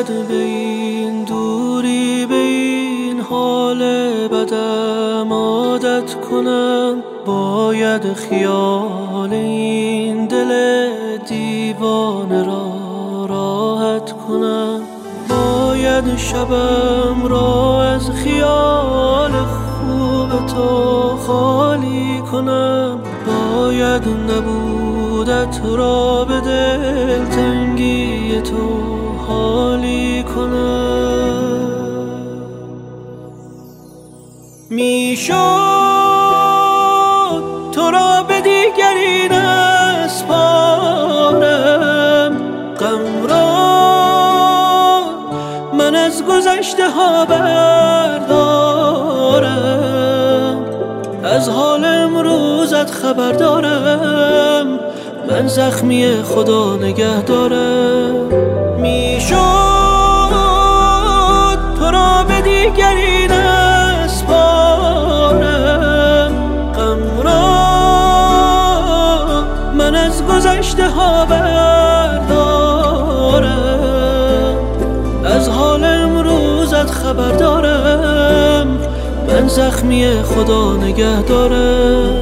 باید به این دوری به این حال بدم عادت کنم، باید خیال این دل دیوانه را راحت کنم، باید شبم را از خیال خوب تو خالی کنم، باید نبودت را به دلتنگی تو حالی کنم. میشد تو را به دیگری نسپارم، غم را من از گذشته ها بردارم، از حال امروزت خبر دارم، من زخمی خدا نگه دارم. میشد تو را به دیگری نسپارم، غم را من از گذشته ها بردارم، از حال امروزت خبر دارم، من زخمی خدا نگه دارم.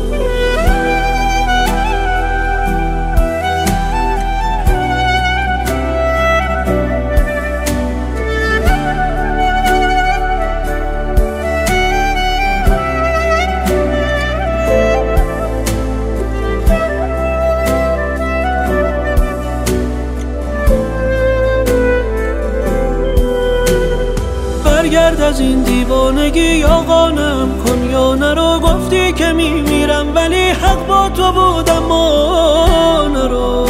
برگرد از این دیوانگی یا قانم کن یا نرو، گفتی که میمیرم ولی حق با تو بودم ما نرو.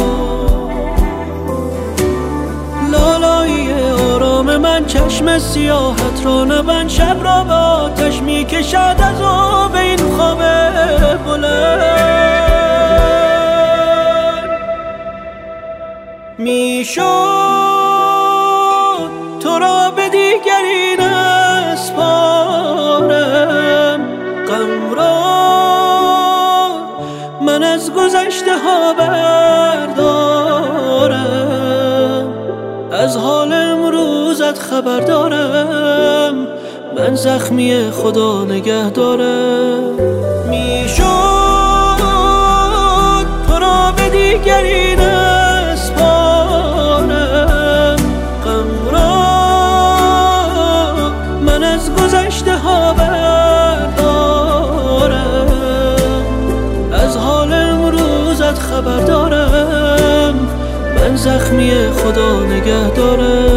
لالایی آرام من چشم سیاحت را نبند، شب را به آتش میکشد از آب این خواب بلند. میشد تو را به دیگری نسپارم، غم را من از گذشته ها بردارم، از حال امروزت خبر دارم، من زخمی خدا نگه دارم. میشد تو را به دیگری نسپارم، غم را من از گذشته ها بردارم، از حال امروزت خبر دارم، من زخمی خدا نگه دارم.